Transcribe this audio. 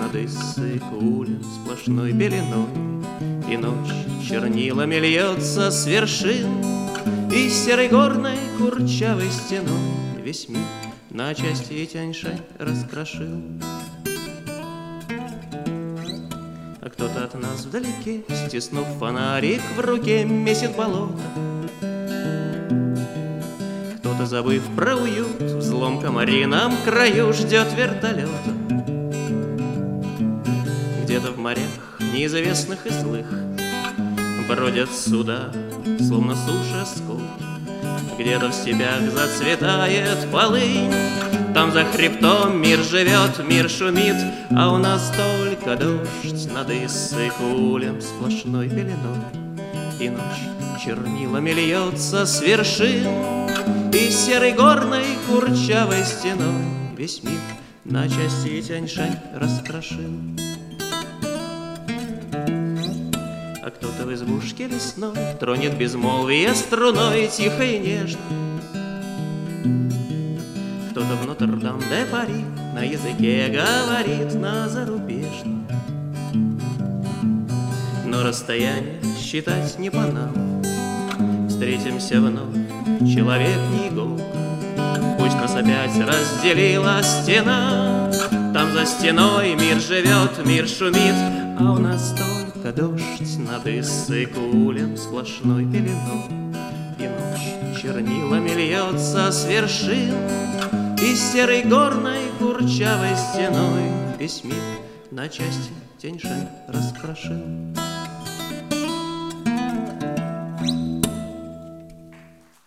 над Иссык-Кулем сплошной беленой, и ночь чернилами льется с вершин, и серой горной курчавой стеной весь мир на части Тянь-Шань раскрошил. А кто-то от нас вдалеке, стиснув фонарик в руке, месит болото. Кто-то, забыв про уют, в злом комарином краю ждет вертолета. Где-то в морях неизвестных и злых бродят суда, словно суша скул. Где-то в степях зацветает полынь, там за хребтом мир живет, мир шумит, а у нас только дождь над Иссык-Кулем сплошной пеленой, и ночь чернилами льется с вершин, и серой горной курчавой стеной весь мир на части Тянь-Шань раскрошил. А кто-то в избушке лесной тронет безмолвие струной тихо и нежно. Кто-то в Нотр-Дам-де-Пари на языке говорит на зарубежном. Но расстояние считать не по нам, встретимся вновь, человек не иголка. Пусть нас опять разделила стена, там за стеной мир живет, мир шумит, а у нас только дождь над Иссык-Кулем сплошной пеленой, и ночь чернилами льется с вершин, и серой горной курчавой стеной весь мир на части Тянь-Шань раскрошил.